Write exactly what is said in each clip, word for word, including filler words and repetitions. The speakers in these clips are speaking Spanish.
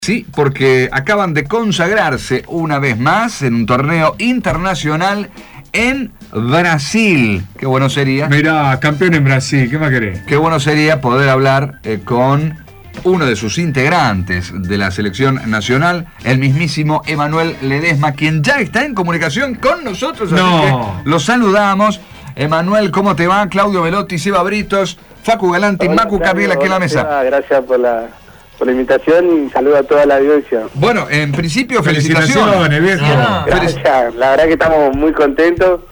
Sí, porque acaban de consagrarse una vez más en un torneo internacional en Brasil. Qué bueno sería. Mirá, campeón en Brasil, ¿qué más querés? Qué bueno sería poder hablar eh, con uno de sus integrantes de la selección nacional, el mismísimo Emanuel Ledesma, quien ya está en comunicación con nosotros. Así No. que lo saludamos. Emanuel, ¿cómo te va? Claudio Velotti, Seba Britos, Facu Galanti, Hola, Macu Carriel aquí en la mesa. Seba, gracias por la, por la invitación y saludo a toda la audiencia. Bueno, en principio, felicitaciones. Felicitaciones, viejo. Ah, Gracias, la verdad que estamos muy contentos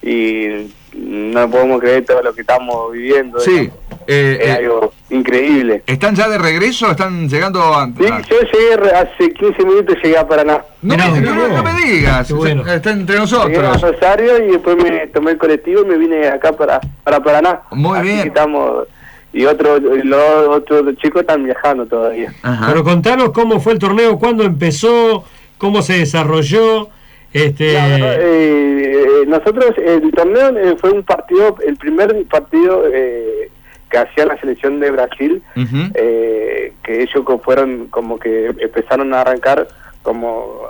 y no podemos creer todo lo que estamos viviendo. Sí. Eh, Es eh, algo increíble. ¿Están ya de regreso? ¿Están llegando a...? Sí, a- yo llegué re- hace quince minutos, llegué a Paraná. No, Mirá, me- mirá no, vos. no me digas. Qué bueno. Está entre Llegué a nosotros. Rosario y después me tomé el colectivo y me vine acá para, para Paraná. Muy Así bien. que estamos, y otros los otros chicos están viajando todavía. Ajá. Pero contanos cómo fue el torneo, cuándo empezó, cómo se desarrolló. Este, La verdad, eh, eh, nosotros, el torneo eh, fue un partido, el primer partido eh, que hacía la selección de Brasil, Ujú. eh, que ellos co- fueron como que empezaron a arrancar como,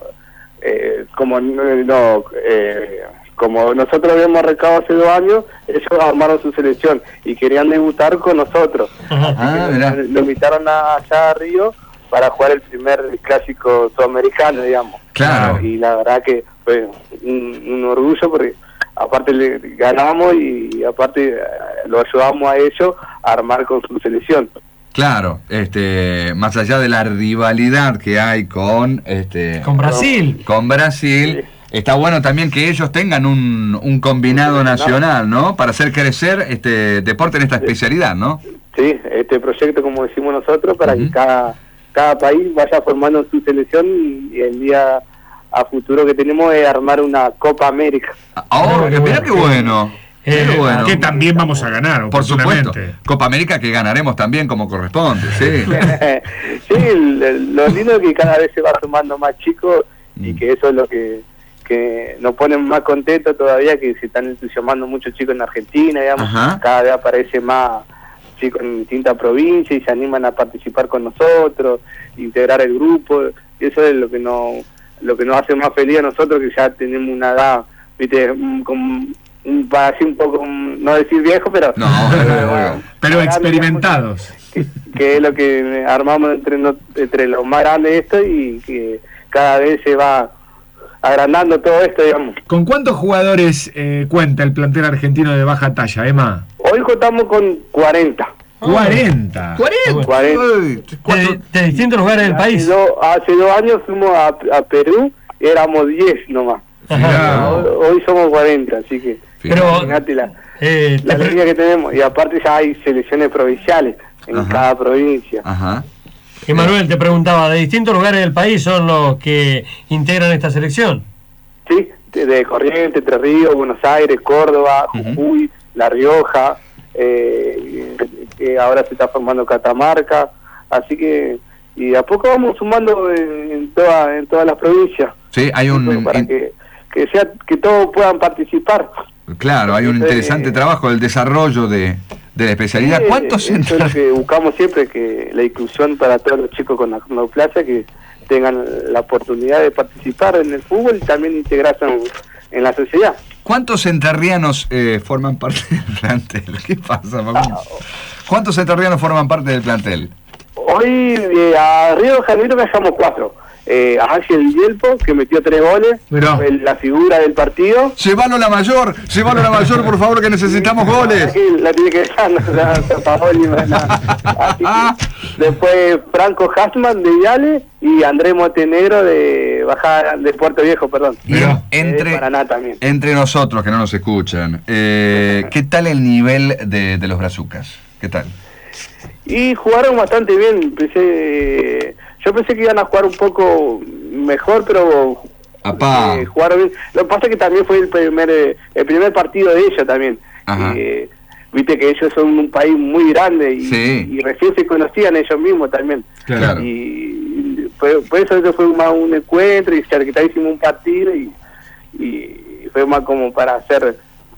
eh, como no, eh, como nosotros habíamos arrancado hace dos años, ellos armaron su selección y querían debutar con nosotros. Ajá. Ah, Así que mirá. lo, lo invitaron a, allá a Río para jugar el primer clásico sudamericano, digamos. Claro. Y la verdad que fue un, un orgullo porque aparte le ganamos y aparte eh, lo ayudamos a ellos a armar con su selección. Claro, este, más allá de la rivalidad que hay con, este, con Brasil. con Brasil, Sí. está bueno también que ellos tengan un, un combinado Un combinado. nacional, ¿no? Para hacer crecer este deporte en esta especialidad, ¿no? Sí, este proyecto, como decimos nosotros, para Ujú. que cada, cada país vaya formando su selección y, y el día a futuro que tenemos es armar una Copa América. Ahora, qué mirá bueno. qué bueno. Eh, Qué bueno. Que también vamos a ganar, Por supuesto. oportunamente. Copa América que ganaremos también como corresponde, sí. Sí, el- lo lindo es que cada vez se va sumando más chicos y Mm. que eso es lo que, que nos pone más contentos todavía, que se están entusiasmando muchos chicos en Argentina, digamos. Ajá. Cada vez aparece más chicos en distintas provincias y se animan a participar con nosotros, integrar el grupo, y eso es lo que nos, lo que nos hace más feliz a nosotros, que ya tenemos una edad, viste, un- como un, para así un poco, un- no decir viejo, pero... No, obvio, obvio. Pero Grande, experimentados. que, que es lo que armamos entre, no- entre los más grandes esto y que cada vez se va agrandando todo esto, digamos. ¿Con cuántos jugadores eh, cuenta el plantel argentino de baja talla, Emma? Hoy contamos con cuarenta. cuarenta. ¡cuarenta! cuarenta. Uy, cuatro- de, de distintos lugares del Hace, país. do- hace dos años fuimos a, a Perú, éramos diez nomás. Ajá. Mirá. Hoy, hoy somos cuarenta, así que Pero- fíjate la, Eh, la te pre- alegría que tenemos. Y aparte ya hay selecciones provinciales en Ajá. cada provincia. Ajá. Emanuel, te preguntaba, ¿de distintos lugares del país son los que integran esta selección? Sí, de, de Corrientes, Entre Ríos, Buenos Aires, Córdoba, Ujú. Jujuy, La Rioja, eh, que ahora se está formando Catamarca, así que y de a poco vamos sumando en, en, toda, en todas las provincias, Sí, hay un... para in- que, que sea que todos puedan participar. Claro, hay un interesante Eh, trabajo del desarrollo de, de la especialidad. Sí, ¿Cuántos eso es lo entran? que buscamos siempre, que la inclusión para todos los chicos con acronoplasia, que tengan la oportunidad de participar en el fútbol y también integrarse en, en la sociedad. ¿Cuántos entrerrianos eh, forman parte del plantel? ¿Qué pasa, Facundo? ¿Cuántos entrerrianos forman parte del plantel? Hoy eh, a Río de Janeiro dejamos cuatro. Eh, a Ángel Yelpo, que metió tres goles, Mirá. fue la figura del partido. Llévalo a la mayor, llévalo a la mayor, por favor, que necesitamos goles. Aquí la tiene que dejar, no, la- la Paoli, no, no. Así que, después Franco Hasman de Viale y Andrés Montenegro de Bajada de Puerto Viejo, perdón. Y Mirá. en- De entre, Paraná también. entre nosotros, que no nos escuchan, eh, ¿qué tal el nivel de, de los brazucas? ¿Qué tal? Y jugaron bastante bien. Pensé, yo pensé que iban a jugar un poco mejor, pero Apá. eh, jugaron bien. Lo que pasa es que también fue el primer eh, el primer partido de ellos también. Ajá. Eh, Viste que ellos son un país muy grande y, Sí. y recién se conocían ellos mismos también. Claro. Y fue, por eso eso fue más un encuentro y se hicimos un partido y, y fue más como para hacer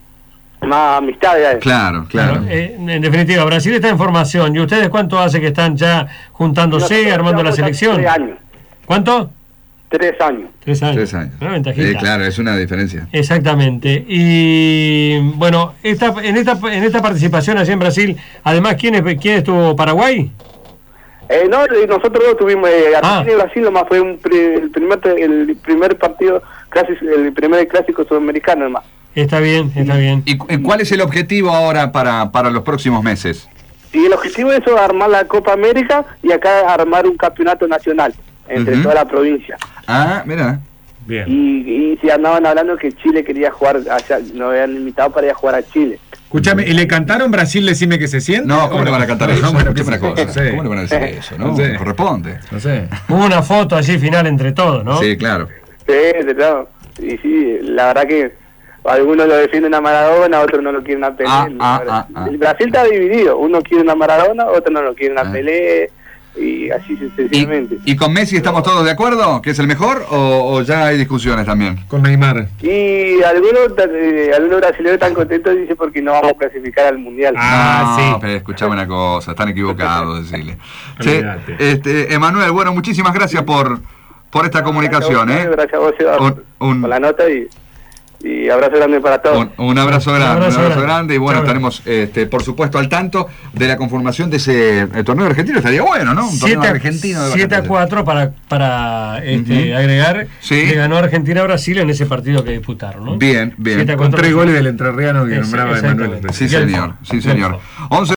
más amistades. Claro, claro. Bueno, eh, en definitiva, Brasil está en formación. ¿Y ustedes cuánto hace que están ya juntándose, Nosotros armando la llevamos selección? Tres años. ¿Cuánto? Tres años. Tres años. Tres años. Una ventajita. Eh, claro, es una diferencia. Exactamente. Y bueno, esta, en esta en esta participación allá en Brasil, además, ¿quién, es, quién estuvo? ¿Paraguay? Eh, no, eh, nosotros dos tuvimos, eh, Argentina Ah. y Brasil, nomás fue un pri- el, primer, el primer partido, clásico, el primer clásico sudamericano, nomás. Está bien, está bien. ¿Y cu- cuál es el objetivo ahora para, para los próximos meses? Y el objetivo de eso es armar la Copa América y acá armar un campeonato nacional entre Ujú. toda la provincia. Ah, mira. Bien. Y, y si andaban hablando que Chile quería jugar allá, nos habían invitado para ir a jugar a Chile. Escúchame, ¿y le cantaron Brasil, decime que se siente? No, ¿cómo ¿O le van a cantar eso? No, bueno, Escúchame que una se- cosa. no sé. ¿Cómo le van a decir eso? No, No sé. corresponde. No sé. Hubo una foto allí final entre todos, ¿no? Sí, claro. Sí, claro. Y sí, la verdad que algunos lo defienden a Maradona, otros no lo quieren a Pelé. Ah, La ah, verdad. ah, ah. El Brasil está dividido, uno quiere a Maradona, otros no lo quieren a Ah. Pelé, y así ¿Y, sucesivamente. ¿Y con Messi estamos todos de acuerdo? ¿Que es el mejor? ¿O, o ya hay discusiones también? Con Neymar. Y algunos, eh, algunos brasileños están contentos, dice, porque no vamos a clasificar al Mundial. Ah, no, sí. pero escuchame una cosa, están equivocados, decirle. Che, Olvídate. este, Emanuel, bueno, muchísimas gracias por, por esta comunicación, Gracias a ¿eh? vos, gracias a vos, Seba, Un- un- por la nota y, y abrazo grande para todos. Un, un abrazo grande, un abrazo abrazo, grande. grande y bueno, Chao. estaremos este, por supuesto al tanto de la conformación de ese eh, torneo argentino, estaría bueno, ¿no? Un torneo argentino de siete a Baja cuatro para, para este, Ujú. agregar. Sí. Le ganó Argentina a Brasil en ese partido que disputaron, ¿no? Bien, bien. siete a Con cuatro. tres goles del entrerriano que Ese- nombraba exactamente. Emanuel. Sí, Gelfo. señor, sí, señor. Gelfo. once